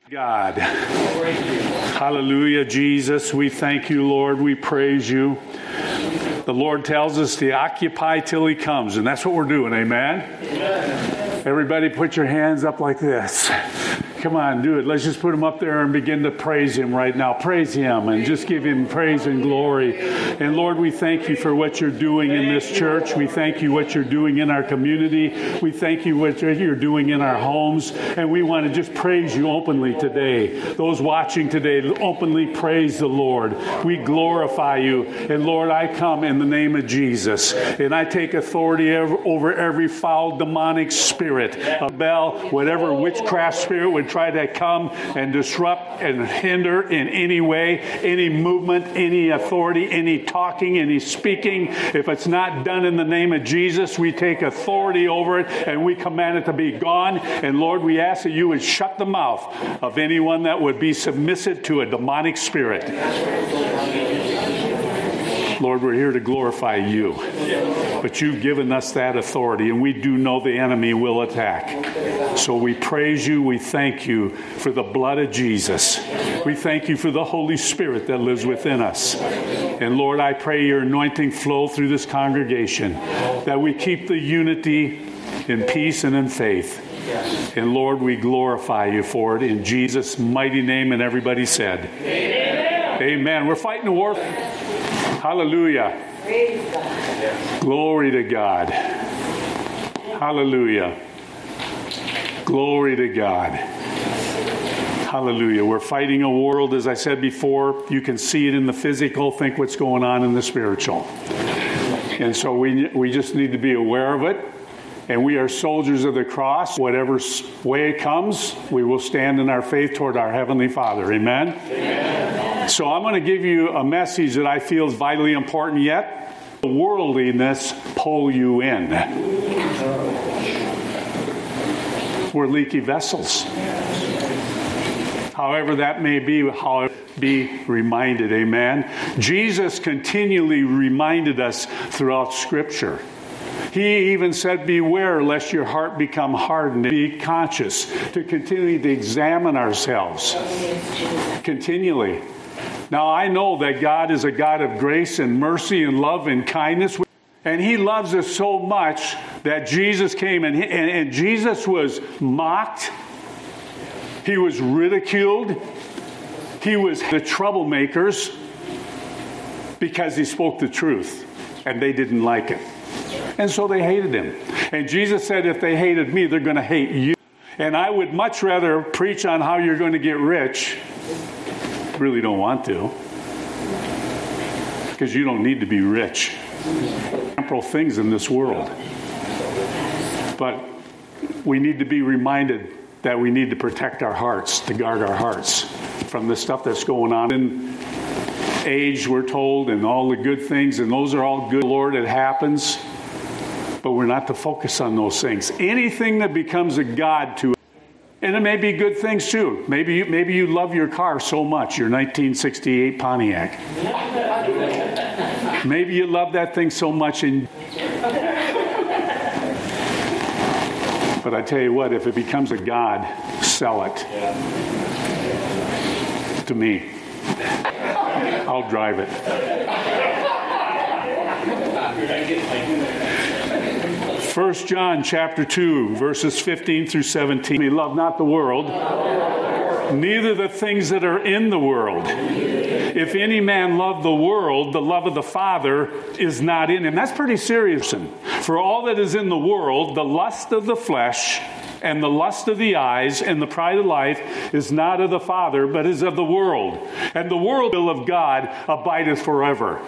God. Hallelujah, Jesus. We thank you, Lord. We praise you. The Lord tells us to occupy till He comes, and that's what we're doing. Amen? Everybody put your hands up like this. Come on, do it. Let's just put them up there and begin to praise Him right now. Praise Him and just give Him praise and glory. And Lord, we thank you for what you're doing in this church. We thank you what you're doing in our community. We thank you what you're doing in our homes. And we want to just praise you openly today. Those watching today, openly praise the Lord. We glorify you. And Lord, I come in the name of Jesus. And I take authority over every foul demonic spirit, a bell, whatever witchcraft spirit would try to come and disrupt and hinder in any way, any movement, any authority, any talking, any speaking. If it's not done in the name of Jesus, we take authority over it and we command it to be gone. And Lord, we ask that you would shut the mouth of anyone that would be submissive to a demonic spirit. Lord, we're here to glorify you. But you've given us that authority, and we do know the enemy will attack. So we praise you. We thank you for the blood of Jesus. We thank you for the Holy Spirit that lives within us. And Lord, I pray your anointing flow through this congregation, that we keep the unity in peace and in faith. And Lord, we glorify you for it in Jesus' mighty name. And everybody said, Amen. Amen. We're fighting a war. Hallelujah. Glory to God. Hallelujah. Glory to God. Hallelujah. We're fighting a world, as I said before. You can see it in the physical. Think what's going on in the spiritual. And so we just need to be aware of it. And we are soldiers of the cross. Whatever way it comes, we will stand in our faith toward our Heavenly Father. Amen? Amen. So I'm going to give you a message that I feel is vitally important yet. Worldliness pull you in. We're leaky vessels. However that may be reminded. Amen? Jesus continually reminded us throughout Scripture. He even said, beware lest your heart become hardened. Be conscious to continually to examine ourselves. Continually. Now I know that God is a God of grace and mercy and love and kindness. And He loves us so much that Jesus came and Jesus was mocked. He was ridiculed. He was the troublemakers because He spoke the truth. And they didn't like it. And so they hated Him. And Jesus said, if they hated me, they're going to hate you. And I would much rather preach on how you're going to get rich. Really don't want to. Because you don't need to be rich. Temporal things in this world. But we need to be reminded that we need to protect our hearts, to guard our hearts from the stuff that's going on in age, we're told, and all the good things. And those are all good, Lord, it happens. But we're not to focus on those things. Anything that becomes a god to, and it may be good things too. Maybe you love your car so much, your 1968 Pontiac. Maybe you love that thing so much. But I tell you what, if it becomes a god, sell it to me. I'll drive it. 1 John chapter 2, verses 15 through 17. We love not the world, neither the things that are in the world. If any man love the world, the love of the Father is not in him. That's pretty serious. For all that is in the world, the lust of the flesh and the lust of the eyes and the pride of life is not of the Father, but is of the world. And the world will of God abideth forever.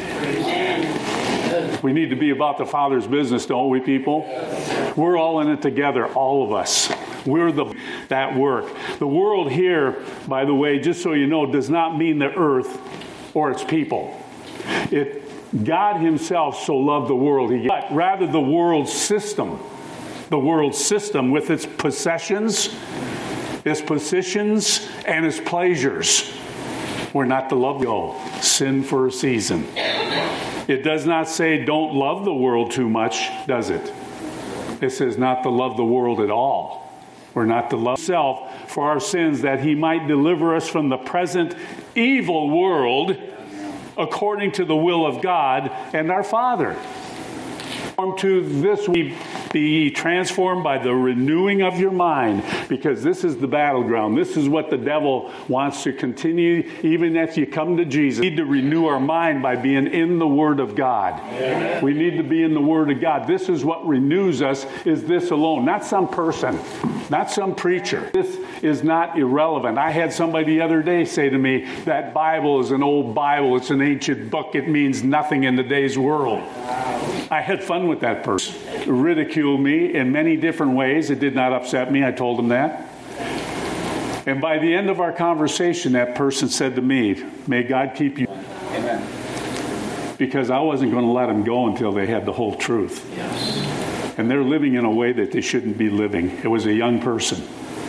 We need to be about the Father's business, don't we, people? We're all in it together, all of us. We're that work. The world here, by the way, just so you know, does not mean the earth or its people. God Himself so loved the world, but rather the world system. The world system with its possessions, its positions, and its pleasures. We're not to love sin for a season. It does not say don't love the world too much, does it? It says not to love the world at all. We're not to love self for our sins, that he might deliver us from the present evil world, according to the will of God and our Father. To this we be transformed by the renewing of your mind, because this is the battleground. This is what the devil wants to continue even as you come to Jesus. We need to renew our mind by being in the Word of God. Amen. We need to be in the Word of God. This is what renews us, is this alone. Not some person, not some preacher. This is not irrelevant. I had somebody the other day say to me, that Bible is an old Bible. It's an ancient book. It means nothing in today's world. I had fun with that person. Ridiculed me in many different ways. It did not upset me. I told him that. And by the end of our conversation, that person said to me, may God keep you. Amen. Because I wasn't going to let them go until they had the whole truth. Yes. And they're living in a way that they shouldn't be living. It was a young person.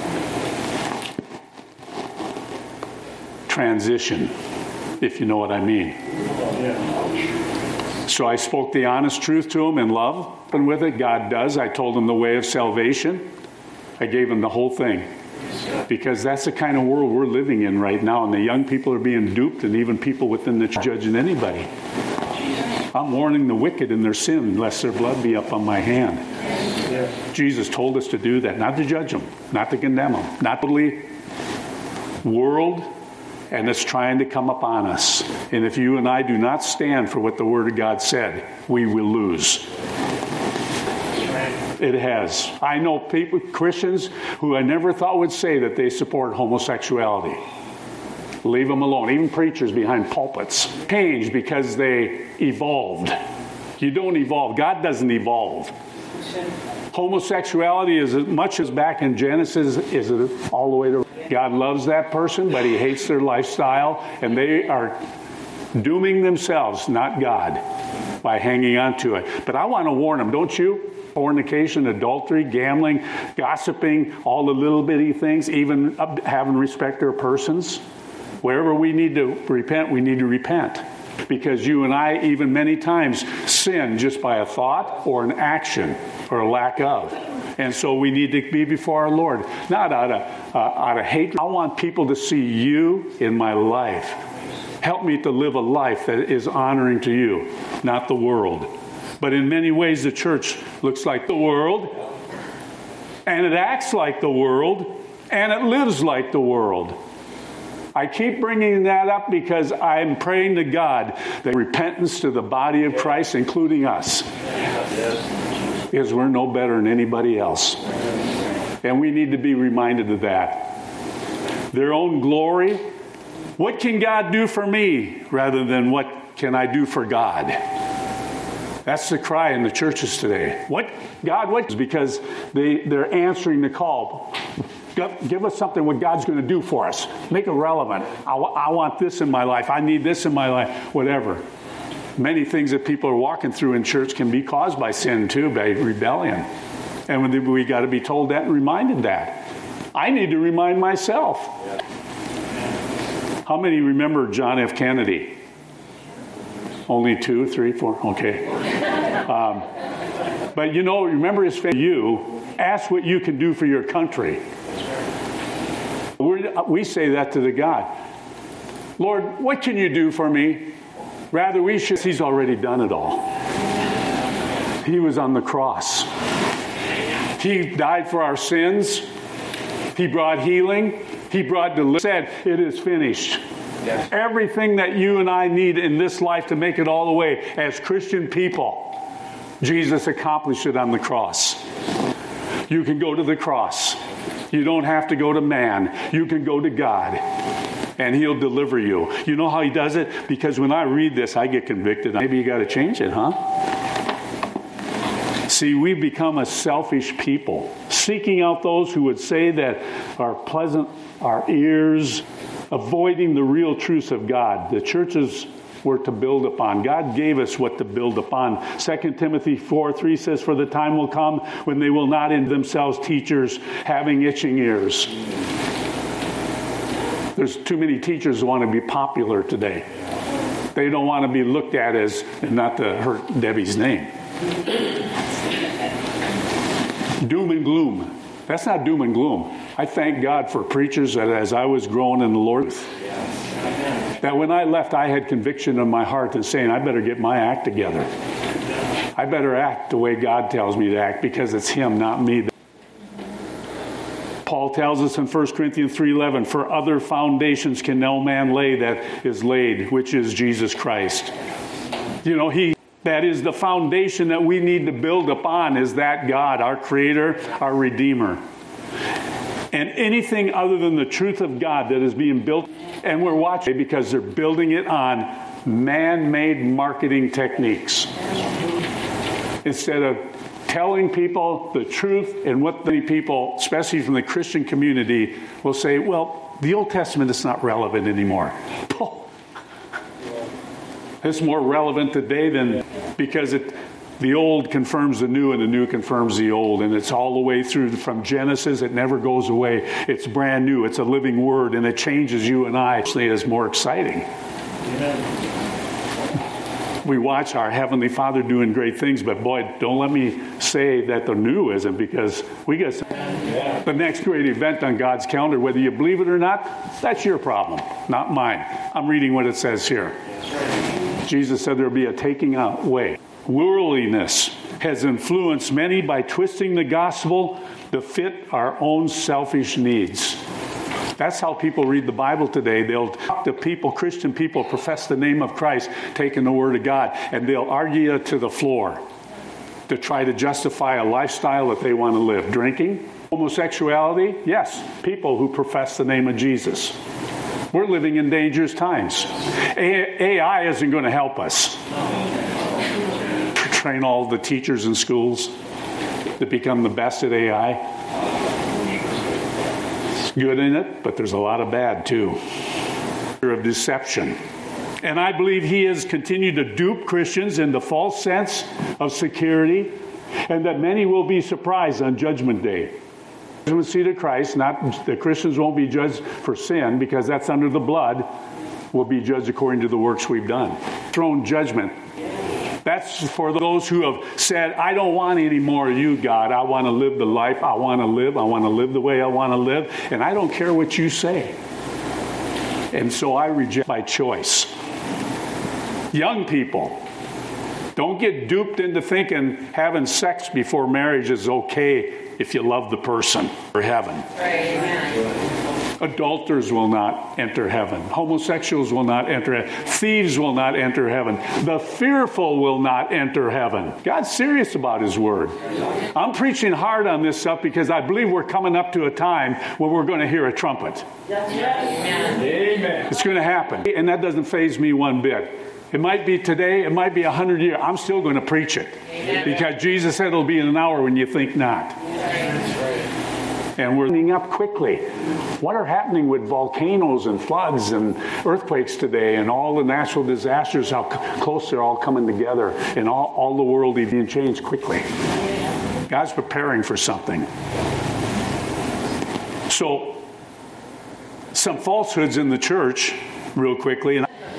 Transition, if you know what I mean. Yeah. So I spoke the honest truth to him in love, and with it, God does. I told him the way of salvation. I gave him the whole thing. Because that's the kind of world we're living in right now, and the young people are being duped, and even people within the church judging anybody. I'm warning the wicked in their sin, lest their blood be up on my hand. Jesus told us to do that, not to judge them, not to condemn them, not totally world. And it's trying to come upon us. And if you and I do not stand for what the Word of God said, we will lose. It has. I know people, Christians, who I never thought would say that they support homosexuality. Leave them alone. Even preachers behind pulpits. Change because they evolved. You don't evolve. God doesn't evolve. Homosexuality is as much as back in Genesis is it all the way to God loves that person, but he hates their lifestyle, and they are dooming themselves, not God, by hanging on to it. But I want to warn them, don't you? Fornication, adultery, gambling, gossiping, all the little bitty things, even having respect for persons. Wherever we need to repent, we need to repent. Because you and I, even many times, sin just by a thought or an action or a lack of. And so we need to be before our Lord, not out of hatred. I want people to see you in my life. Help me to live a life that is honoring to you, not the world. But in many ways, the church looks like the world, and it acts like the world, and it lives like the world. I keep bringing that up because I'm praying to God that repentance to the body of Christ, including us, because we're no better than anybody else. And we need to be reminded of that. Their own glory. What can God do for me rather than what can I do for God? That's the cry in the churches today. What? God, what? Because they're answering the call. Give us something what God's going to do for us. Make it relevant. I want this in my life. I need this in my life. Whatever. Many things that people are walking through in church can be caused by sin too, by rebellion. And we got to be told that and reminded that. I need to remind myself. How many remember John F. Kennedy? Only 2, 3, 4? Okay. But remember his family. You ask what you can do for your country. We say that to the God. Lord, what can you do for me? Rather, he's already done it all. He was on the cross. He died for our sins. He brought healing. He brought deliverance. He said, it is finished. Yes. Everything that you and I need in this life to make it all the way as Christian people, Jesus accomplished it on the cross. You can go to the cross. You don't have to go to man. You can go to God, and He'll deliver you. You know how He does it? Because when I read this, I get convicted. Maybe you got to change it, huh? See, we've become a selfish people, seeking out those who would say that are pleasant our ears, avoiding the real truths of God. The churches were to build upon. God gave us what to build upon. 2 Timothy 4:3 says, for the time will come when they will not in themselves teachers having itching ears. There's too many teachers who want to be popular today. They don't want to be looked at as, and not to hurt Debbie's name, doom and gloom. That's not doom and gloom. I thank God for preachers that as I was growing in the Lord, that when I left, I had conviction in my heart and saying, I better get my act together. I better act the way God tells me to act because it's Him, not me. Paul tells us in 1 Corinthians 3:11, for other foundations can no man lay that is laid, which is Jesus Christ. You know, that is the foundation that we need to build upon, is that God, our Creator, our Redeemer. And anything other than the truth of God that is being built, and we're watching because they're building it on man-made marketing techniques. Instead of telling people the truth, and what many people, especially from the Christian community, will say, well, the Old Testament is not relevant anymore. It's more relevant today than, because the old confirms the new and the new confirms the old, and it's all the way through from Genesis. It never goes away. It's brand new. It's a living word, and it changes you and I. Actually, it's more exciting. Amen. We watch our Heavenly Father doing great things, but boy, don't let me say that the new isn't, because we get the next great event on God's calendar. Whether you believe it or not, that's your problem, not mine. I'm reading what it says here. Jesus said there will be a taking away. Worldliness has influenced many by twisting the gospel to fit our own selfish needs. That's how people read the Bible today. They'll talk to people, Christian people, profess the name of Christ, taking the Word of God, and they'll argue it to the floor to try to justify a lifestyle that they want to live. Drinking, homosexuality, yes, people who profess the name of Jesus. We're living in dangerous times. AI isn't going to help us. Train all the teachers in schools to become the best at AI. It's good in it, but there's a lot of bad too. Of deception. And I believe he has continued to dupe Christians in the false sense of security, and that many will be surprised on Judgment Day. Judgment seat of Christ, not the Christians won't be judged for sin because that's under the blood. We'll be judged according to the works we've done. Throne judgment. That's for those who have said, I don't want any more of you, God. I want to live the life I want to live. I want to live the way I want to live. And I don't care what you say. And so I reject by choice. Young people, don't get duped into thinking having sex before marriage is okay if you love the person for heaven. Right. Adulterers will not enter heaven. Homosexuals will not enter heaven. Thieves will not enter heaven. The fearful will not enter heaven. God's serious about His Word. I'm preaching hard on this stuff because I believe we're coming up to a time when we're going to hear a trumpet. Yes. Amen. It's going to happen. And that doesn't faze me one bit. It might be today, it might be 100 years. I'm still going to preach it. Amen. Because Jesus said it'll be in an hour when you think not. And we're ending up quickly. What are happening with volcanoes and floods and earthquakes today and all the natural disasters, how close they're all coming together, and all the world is being changed quickly. God's preparing for something. So, some falsehoods in the church, real quickly.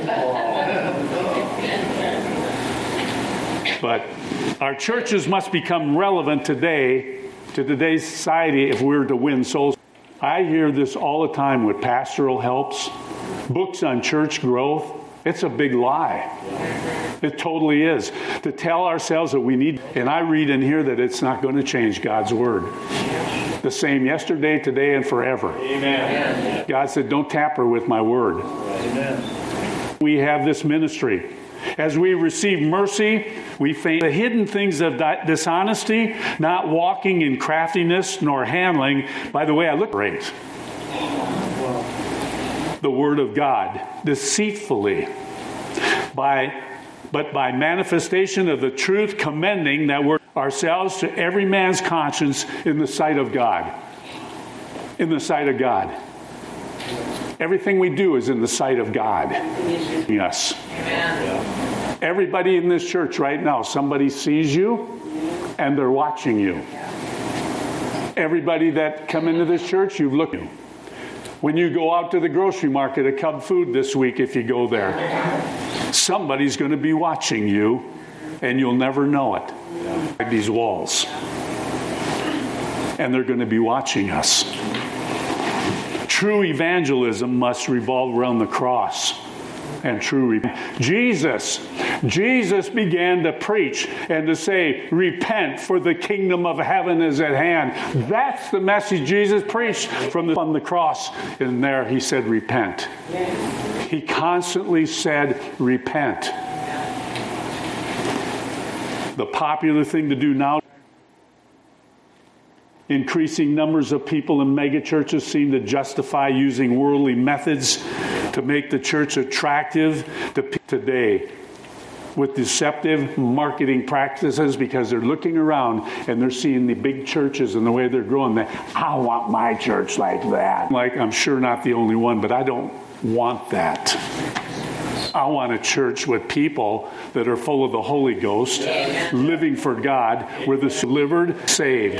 But our churches must become relevant today to today's society if we're to win souls. I hear this all the time with pastoral helps, books on church growth. It's a big lie. It totally is. To tell ourselves that we need, and I read in here that it's not going to change God's Word. The same yesterday, today, and forever. Amen. God said, don't tamper with my Word. Amen. We have this ministry. As we receive mercy, we face the hidden things of dishonesty, not walking in craftiness nor handling. By the way, I look great. The Word of God deceitfully, but by manifestation of the truth, commending that we're ourselves to every man's conscience in the sight of God. In the sight of God. Everything we do is in the sight of God. Yes. Amen. Everybody in this church right now, somebody sees you and they're watching you. Everybody that come into this church, you've looked at you. When you go out to the grocery market at Cub Food this week, if you go there, somebody's going to be watching you and you'll never know it. These walls. And they're going to be watching us. True evangelism must revolve around the cross. And Jesus began to preach and to say, repent, for the kingdom of heaven is at hand. That's the message Jesus preached from the cross. And there he said, repent. He constantly said, repent. The popular thing to do now, increasing numbers of people in megachurches seem to justify using worldly methods to make the church attractive to today with deceptive marketing practices, because they're looking around and they're seeing the big churches and the way they're growing. I want my church like that. Like, I'm sure not the only one, but I don't want that. I want a church with people that are full of the Holy Ghost, living for God, where they're delivered, saved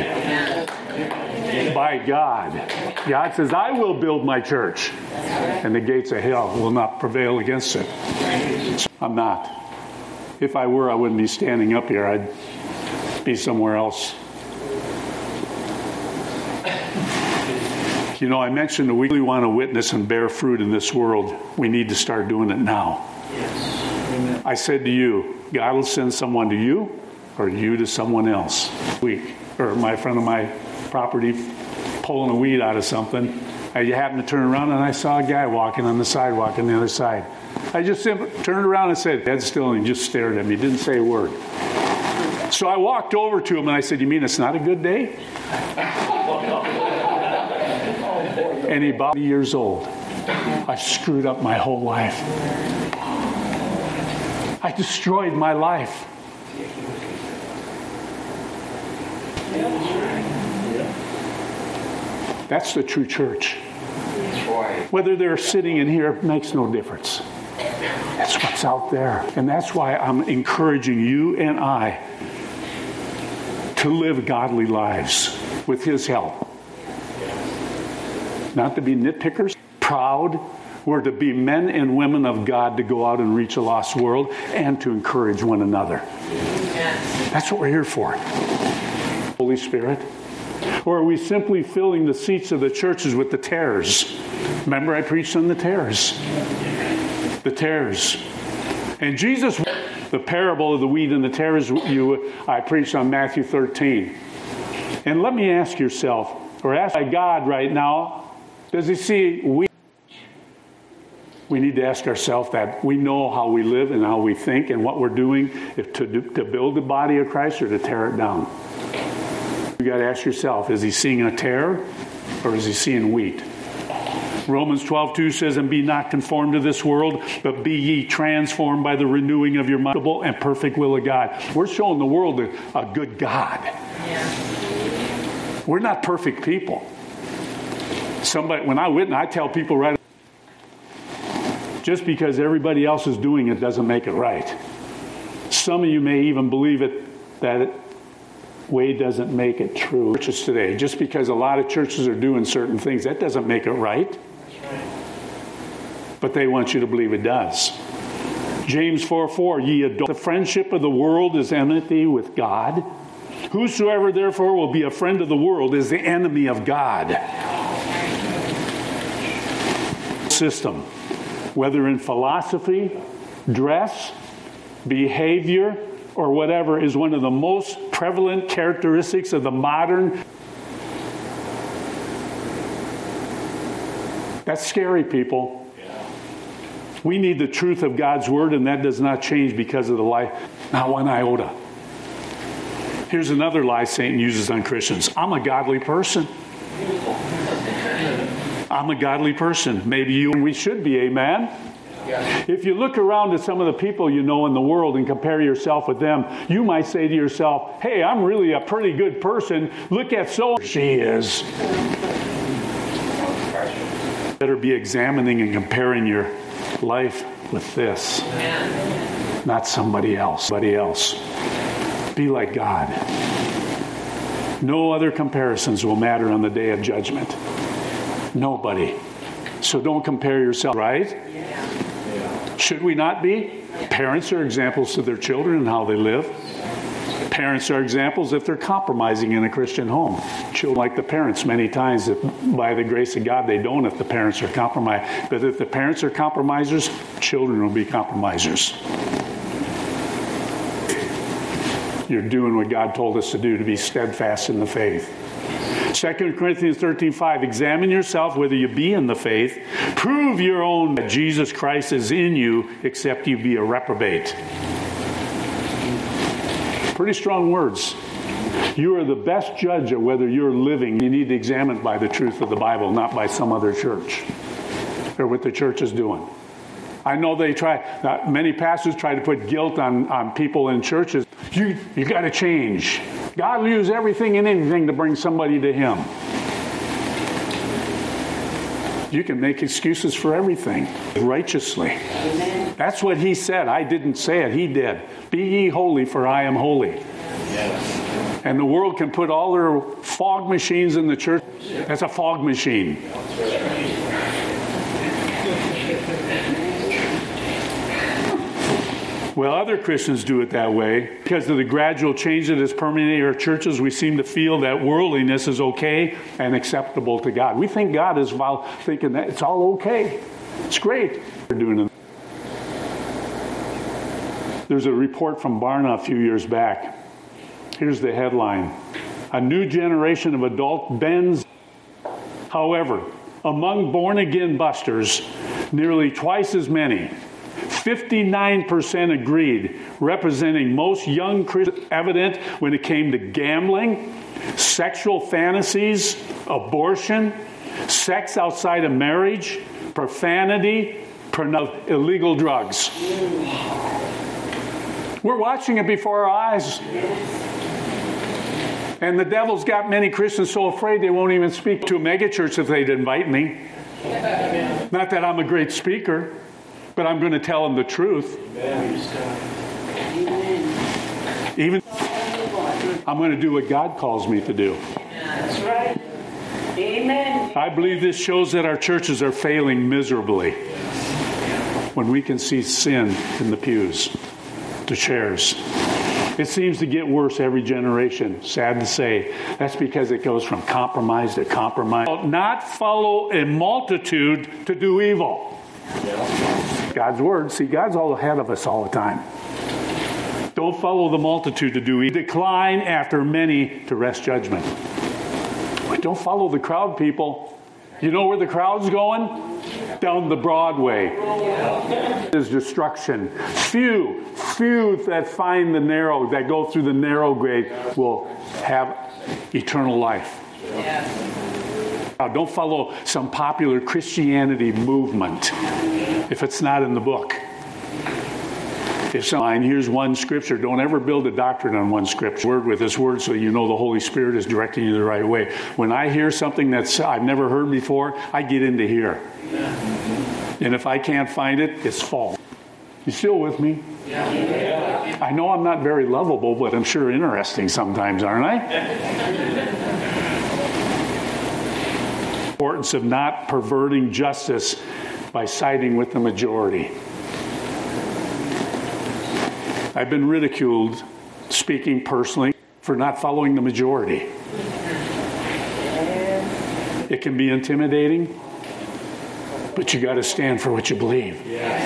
by God. God says, I will build my church, and the gates of hell will not prevail against it. I'm not. If I were, I wouldn't be standing up here. I'd be somewhere else. You know, I mentioned that we really want to witness and bear fruit in this world. We need to start doing it now. Yes. I said to you, God will send someone to you or you to someone else. Or my friend of my property pulling a weed out of something. I happened to turn around and I saw a guy walking on the sidewalk on the other side. I just simply turned around and said, head still, and he just stared at me. Didn't say a word. So I walked over to him and I said, you mean it's not a good day? And he's about 80 years old. I screwed up my whole life. I destroyed my life. That's the true church. Whether they're sitting in here makes no difference. That's what's out there. And that's why I'm encouraging you and I to live godly lives with His help. Not to be nitpickers, proud. We're to be men and women of God to go out and reach a lost world and to encourage one another. That's what we're here for. Holy Spirit. Or are we simply filling the seats of the churches with the tares? Remember I preached on the tares. The tares. And Jesus, the parable of the wheat and the tares, I preached on Matthew 13. And let me ask yourself, or ask God right now, does He see wheat? We need to ask ourselves that. We know how we live and how we think and what we're doing to build the body of Christ or to tear it down. You got to ask yourself, is He seeing a tear or is He seeing wheat? Romans 12:2 says, and be not conformed to this world, but be ye transformed by the renewing of your mind and perfect will of God. We're showing the world a good God. Yeah. We're not perfect people. When I witness, I tell people right, just because everybody else is doing it doesn't make it right. Some of you may even believe that way doesn't make it true. Churches today, just because a lot of churches are doing certain things, that doesn't make it right. But they want you to believe it does. James 4:4, ye adore the friendship of the world is enmity with God. Whosoever therefore will be a friend of the world is the enemy of God. System, whether in philosophy, dress, behavior, or whatever, is one of the most prevalent characteristics of the modern. That's scary, people. We need the truth of God's Word, and that does not change because of the lie. Not one iota. Here's another lie Satan uses on Christians. I'm a godly person. I'm a godly person. Maybe you and we should be, amen? Yeah. If you look around at some of the people you know in the world and compare yourself with them, you might say to yourself, hey, I'm really a pretty good person. Look at so she is. Better be examining and comparing your life with this, not somebody else. Be like God. No other comparisons will matter on the day of judgment. Nobody. So don't compare yourself, right? Should we not be? Parents are examples to their children and how they live. Parents are examples if they're compromising in a Christian home. Children like the parents many times, if by the grace of God they don't if the parents are compromised. But if the parents are compromisers, children will be compromisers. You're doing what God told us to do, to be steadfast in the faith. 2 Corinthians 13:5, examine yourself whether you be in the faith. Prove your own that Jesus Christ is in you, except you be a reprobate. Pretty strong words. You are the best judge of whether you're living. You need to examine it by the truth of the Bible, not by some other church or what the church is doing. I know they try, many pastors try to put guilt on people in churches. You got to change. God will use everything and anything to bring somebody to Him. You can make excuses for everything righteously. Amen. That's what He said. I didn't say it. He did. Be ye holy, for I am holy. Yes. And the world can put all their fog machines in the church. That's a fog machine. Well, other Christians do it that way. Because of the gradual change that has permeated our churches, we seem to feel that worldliness is okay and acceptable to God. We think God is thinking that it's all okay. It's great. We're doing it. There's a report from Barna a few years back. Here's the headline. A new generation of adult bends. However, among born-again busters, nearly twice as many, 59% agreed, representing most young Christians, evident when it came to gambling, sexual fantasies, abortion, sex outside of marriage, profanity, illegal drugs. We're watching it before our eyes. And the devil's got many Christians so afraid they won't even speak to a megachurch if they'd invite me. Not that I'm a great speaker, but I'm going to tell them the truth. Even I'm going to do what God calls me to do. That's right. Amen. I believe this shows that our churches are failing miserably when we can see sin in the pews, the chairs. It seems to get worse every generation, sad to say. That's because it goes from compromise to compromise. Not follow a multitude to do evil. God's word. See, God's all ahead of us all the time. Don't follow the multitude to do evil. Decline after many to wrest judgment. But don't follow the crowd, people. You know where the crowd's going? Down the Broadway. There's destruction. Few that find the narrow, that go through the narrow gate, will have eternal life. Now, don't follow some popular Christianity movement if it's not in the book. Here's one scripture. Don't ever build a doctrine on one scripture. Word with this word so you know the Holy Spirit is directing you the right way. When I hear something that I've never heard before, I get into here. And if I can't find it, it's false. You still with me? Yeah. I know I'm not very lovable, but I'm sure interesting sometimes, aren't I? Importance of not perverting justice by siding with the majority. I've been ridiculed, speaking personally, for not following the majority. It can be intimidating, but you got to stand for what you believe.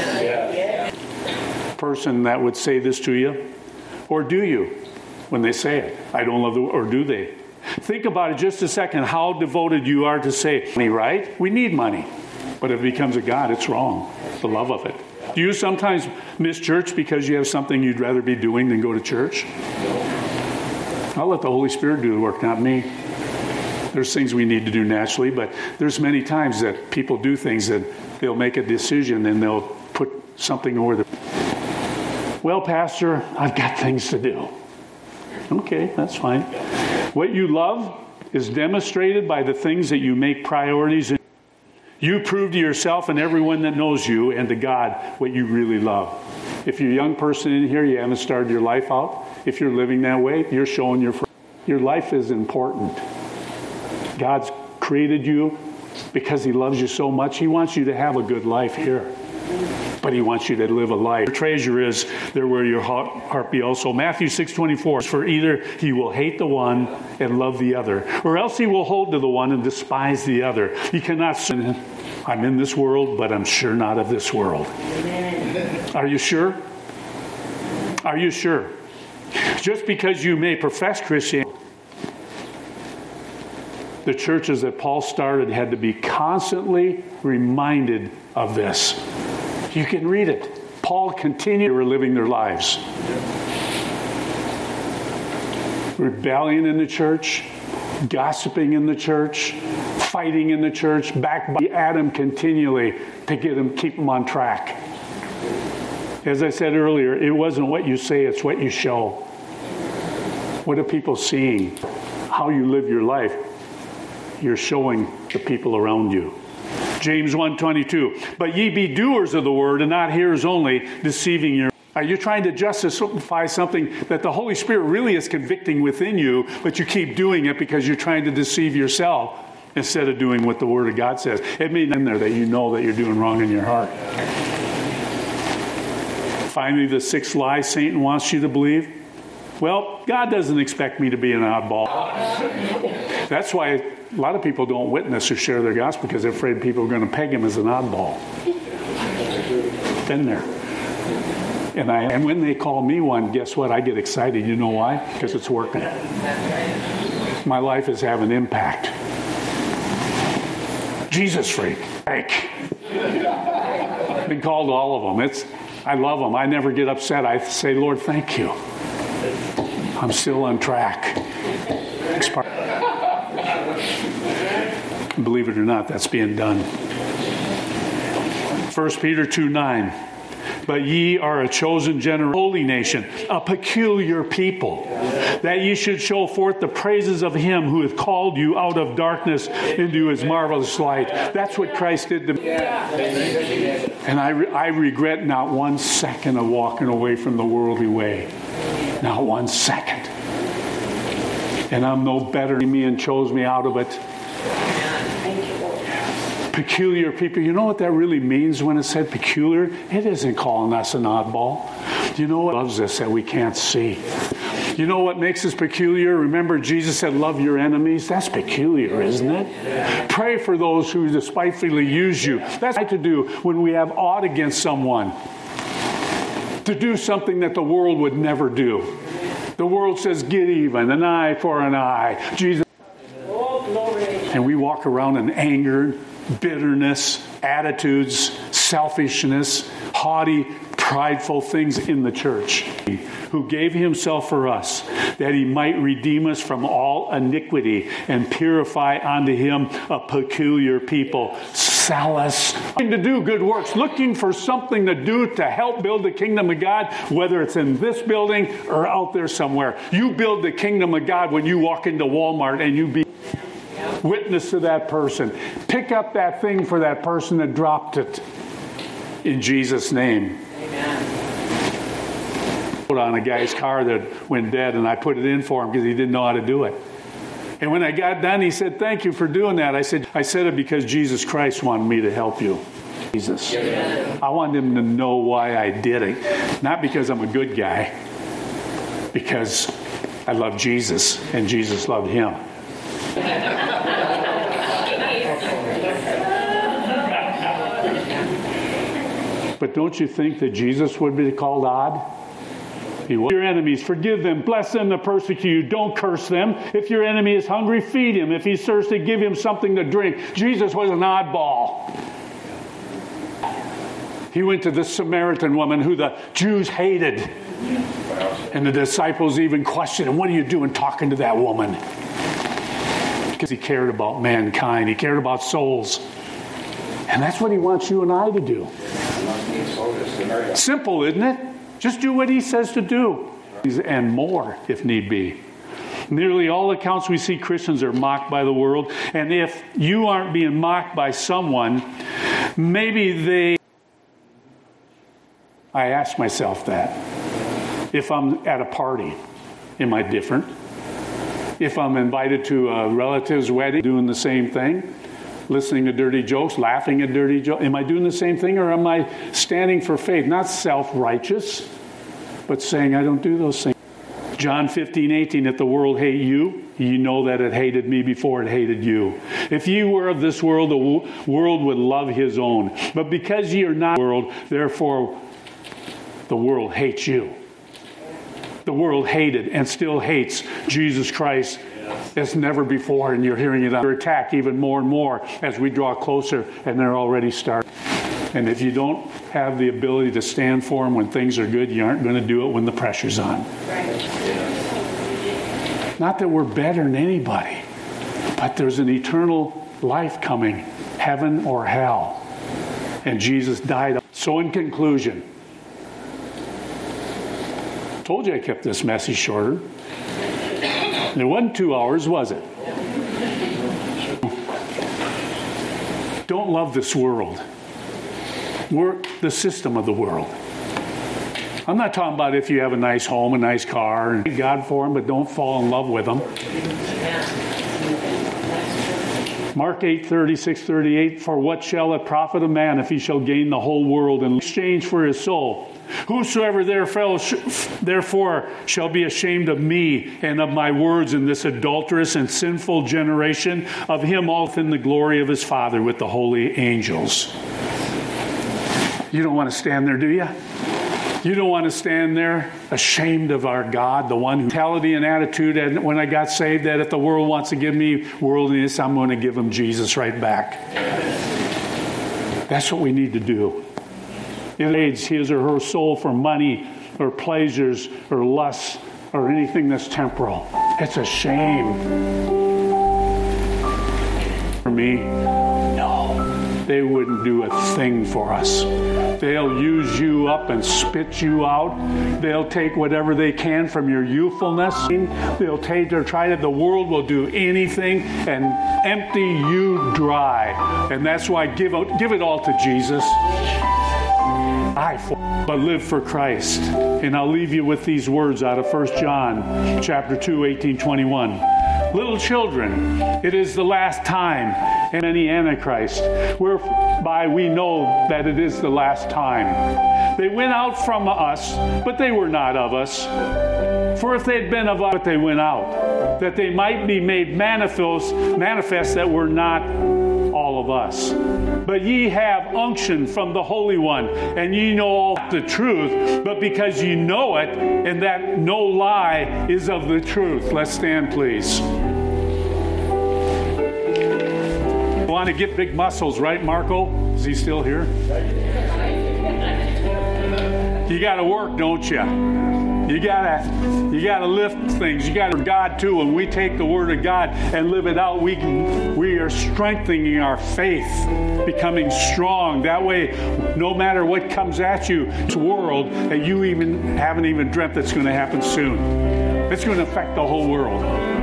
Person that would say this to you, or do you when they say it? I don't love the, or do they? Think about it just a second, how devoted you are to say, money, right? We need money. But if it becomes a God, it's wrong. The love of it. Do you sometimes miss church because you have something you'd rather be doing than go to church? I'll let the Holy Spirit do the work, not me. There's things we need to do naturally, but there's many times that people do things that they'll make a decision and they'll put something over the... Well, Pastor, I've got things to do. Okay, that's fine. What you love is demonstrated by the things that you make priorities in. You prove to yourself and everyone that knows you and to God what you really love. If you're a young person in here, you haven't started your life out. If you're living that way, you're showing your life is important. God's created you because He loves you so much. He wants you to have a good life here. But He wants you to live a life. Your treasure is there where your heart be also. Matthew 6:24. For either He will hate the one and love the other, or else He will hold to the one and despise the other. He cannot say, I'm in this world, but I'm sure not of this world. Amen. Are you sure? Are you sure? Just because you may profess Christianity, the churches that Paul started had to be constantly reminded of this. You can read it. Paul continued living their lives. Rebellion in the church, gossiping in the church, fighting in the church, backbiting Adam continually to keep them on track. As I said earlier, it wasn't what you say, it's what you show. What are people seeing? How you live your life, you're showing the people around you. James 1:22. But ye be doers of the word and not hearers only, deceiving your... Are you trying to justify something that the Holy Spirit really is convicting within you, but you keep doing it because you're trying to deceive yourself instead of doing what the Word of God says? It may be in there that you know that you're doing wrong in your heart. Finally, the sixth lie Satan wants you to believe. Well, God doesn't expect me to be an oddball. That's why a lot of people don't witness or share their gospel, because they're afraid people are going to peg them as an oddball. Been there. And when they call me one, guess what? I get excited. You know why? Because it's working. My life is having impact. Jesus freak. I've been called all of them. I love them. I never get upset. I say, Lord, thank you. I'm still on track. Believe it or not, that's being done. 1 Peter 2:9. But ye are a chosen generation, holy nation, a peculiar people, that ye should show forth the praises of Him who hath called you out of darkness into His marvelous light. That's what Christ did to me. And I regret not 1 second of walking away from the worldly way. Not 1 second. And I'm no better than me and chose me out of it. Peculiar people. You know what that really means when it said peculiar? It isn't calling us an oddball. You know what loves us that we can't see? You know what makes us peculiar? Remember, Jesus said, love your enemies. That's peculiar, isn't it? Pray for those who despitefully use you. That's what to do when we have aught against someone. To do something that the world would never do. The world says, get even, an eye for an eye. Jesus. And we walk around in anger, bitterness, attitudes, selfishness, haughty, prideful things in the church, who gave Himself for us, that He might redeem us from all iniquity and purify unto Him a peculiar people, zealous to do good works, looking for something to do to help build the kingdom of God, whether it's in this building or out there somewhere. You build the kingdom of God when you walk into Walmart and you be witness to that person. Pick up that thing for that person that dropped it. In Jesus' name. Amen. Put on a guy's car that went dead, and I put it in for him because he didn't know how to do it. And when I got done, he said, thank you for doing that. I said it because Jesus Christ wanted me to help you. Jesus. Amen. I wanted him to know why I did it. Not because I'm a good guy. Because I love Jesus, and Jesus loved him. But don't you think that Jesus would be called odd? He would. Your enemies, forgive them, bless them that persecute you, don't curse them. If your enemy is hungry, feed him. If he's thirsty, give him something to drink. Jesus was an oddball. He went to the Samaritan woman who the Jews hated. And the disciples even questioned him, what are you doing talking to that woman? Because he cared about mankind. He cared about souls. And that's what he wants you and I to do. Simple, isn't it? Just do what he says to do. And more, if need be. Nearly all accounts we see Christians are mocked by the world. And if you aren't being mocked by someone, maybe I ask myself that. If I'm at a party, am I different? If I'm invited to a relative's wedding, doing the same thing, listening to dirty jokes, laughing at dirty jokes? Am I doing the same thing, or am I standing for faith? Not self-righteous, but saying I don't do those things. John 15:18, if the world hate you, you know that it hated me before it hated you. If you were of this world, the world would love his own. But because ye are not the world, therefore the world hates you. The world hated and still hates Jesus Christ as never before, and you're hearing it under attack even more and more as we draw closer, and they're already starting. And if you don't have the ability to stand for them when things are good, you aren't going to do it when the pressure's on. Not that we're better than anybody, but there's an eternal life coming, heaven or hell. And Jesus died. So in conclusion, told you I kept this message shorter. It wasn't 2 hours, was it? Don't love this world. We're the system of the world. I'm not talking about if you have a nice home, a nice car, and thank God for them, but don't fall in love with them. Mark 8:36-38, for what shall it profit a man if he shall gain the whole world in exchange for his soul? Whosoever therefore shall be ashamed of me and of my words in this adulterous and sinful generation, of him all in the glory of his Father with the holy angels. You don't want to stand there, do you? You don't want to stand there ashamed of our God, the one mentality and attitude. And when I got saved, that if the world wants to give me worldliness, I'm going to give them Jesus right back. That's what we need to do. It aids his or her soul for money or pleasures or lusts or anything that's temporal. It's a shame. For me, no. They wouldn't do a thing for us. They'll use you up and spit you out. They'll take whatever they can from your youthfulness. They'll try to, the world will do anything and empty you dry. And that's why give it all to Jesus. But live for Christ. And I'll leave you with these words out of 1 John chapter 2, 18-21. Little children, it is the last time, and any Antichrist, whereby we know that it is the last time. They went out from us, but they were not of us. For if they'd been of us, but they went out, that they might be made manifest that we're not all of us. But ye have unction from the Holy One, and ye know all the truth, but because ye know it, and that no lie is of the truth. Let's stand, please. You want to get big muscles, right, Marco? Is he still here? You got to work, don't you? You gotta lift things. You gotta God too. When we take the Word of God and live it out, we are strengthening our faith, becoming strong. That way, no matter what comes at you, this world that you haven't even dreamt that's going to happen soon. It's going to affect the whole world.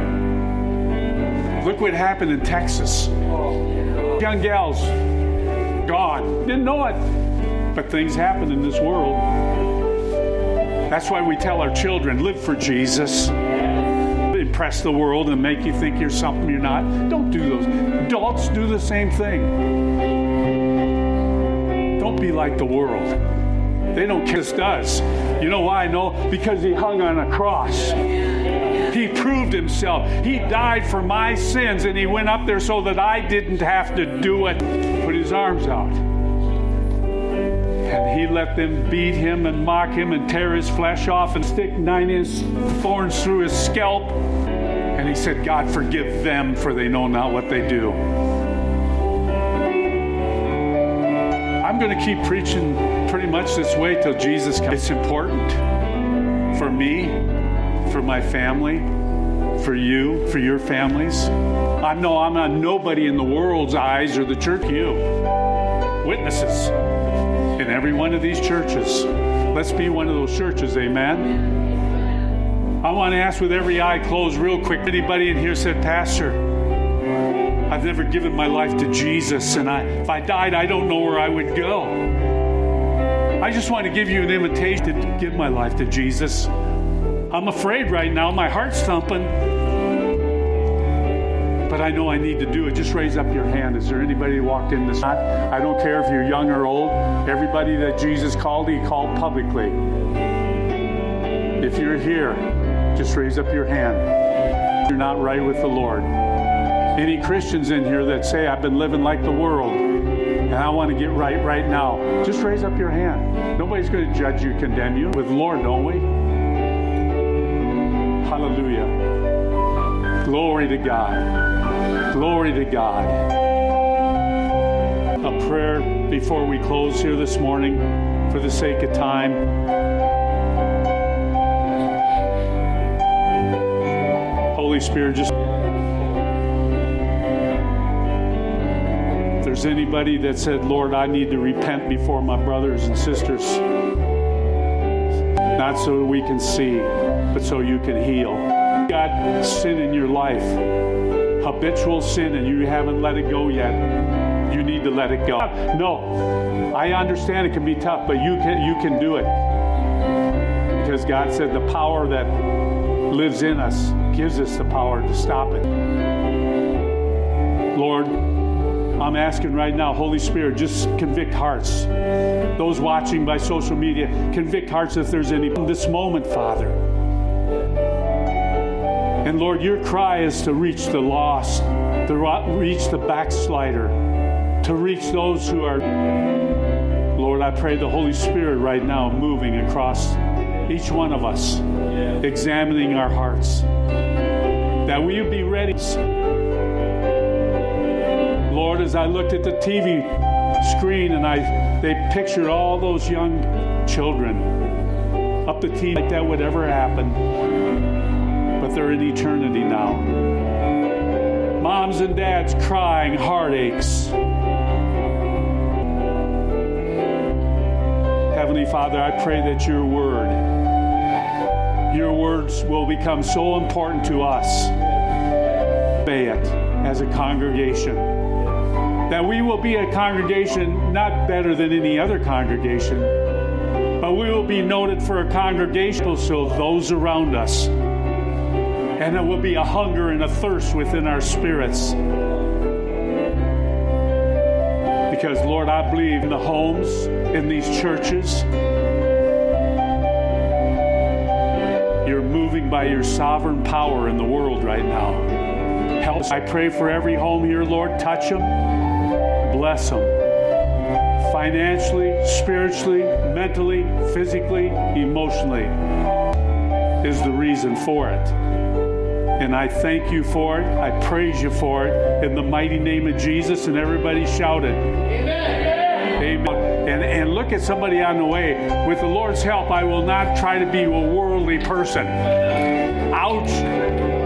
Look what happened in Texas. Young gals gone. Didn't know it, but things happen in this world. That's why we tell our children, live for Jesus. Impress the world and make you think you're something you're not. Don't do those. Adults do the same thing. Don't be like the world. They don't care. This does. You know why I know? Because he hung on a cross. He proved himself. He died for my sins, and he went up there so that I didn't have to do it. Put his arms out. And he let them beat him and mock him and tear his flesh off and stick 9-inch thorns through his scalp. And he said, God, forgive them, for they know not what they do. I'm going to keep preaching pretty much this way till Jesus comes. It's important for me, for my family, for you, for your families. I know I'm not nobody in the world's eyes or the church. You. Witnesses. In every one of these churches. Let's be one of those churches, amen? I want to ask with every eye closed real quick. Anybody in here said, Pastor, I've never given my life to Jesus, and if I died, I don't know where I would go. I just want to give you an invitation to give my life to Jesus. I'm afraid right now, my heart's thumping. But but I know I need to do it. Just raise up your hand. Is there anybody who walked in this? I don't care if you're young or old. Everybody that Jesus called, he called publicly. If you're here, just raise up your hand. You're not right with the Lord. Any Christians in here that say, I've been living like the world and I want to get right now, just raise up your hand. Nobody's going to judge you, condemn you. With the Lord, don't we? Hallelujah. Glory to God. Glory to God. A prayer before we close here this morning for the sake of time. Holy Spirit, just if there's anybody that said, Lord, I need to repent before my brothers and sisters, not so we can see, but so you can heal. You got sin in your life, habitual sin, and you haven't let it go yet. You need to let it go. No, I understand it can be tough, but you can do it. Because God said the power that lives in us gives us the power to stop it. Lord, I'm asking right now, Holy Spirit, just convict hearts. Those watching by social media, convict hearts if there's any in this moment, Father. And Lord, your cry is to reach the lost, to reach the backslider, to reach those who are... Lord, I pray the Holy Spirit right now moving across each one of us, examining our hearts, that we would be ready. Lord, as I looked at the TV screen and they pictured all those young children up the TV like that would ever happen, but they're in eternity now. Moms and dads crying, heartaches. Heavenly Father, I pray that your words will become so important to us. Obey it as a congregation. That we will be a congregation not better than any other congregation, but we will be noted for a congregation so those around us. And there will be a hunger and a thirst within our spirits. Because, Lord, I believe in the homes, in these churches, you're moving by your sovereign power in the world right now. Help. I pray for every home here, Lord. Touch them. Bless them. Financially, spiritually, mentally, physically, emotionally is the reason for it. And I thank you for it. I praise you for it. In the mighty name of Jesus. And everybody shouted. Amen. Amen. And look at somebody on the way. With the Lord's help, I will not try to be a worldly person. Ouch.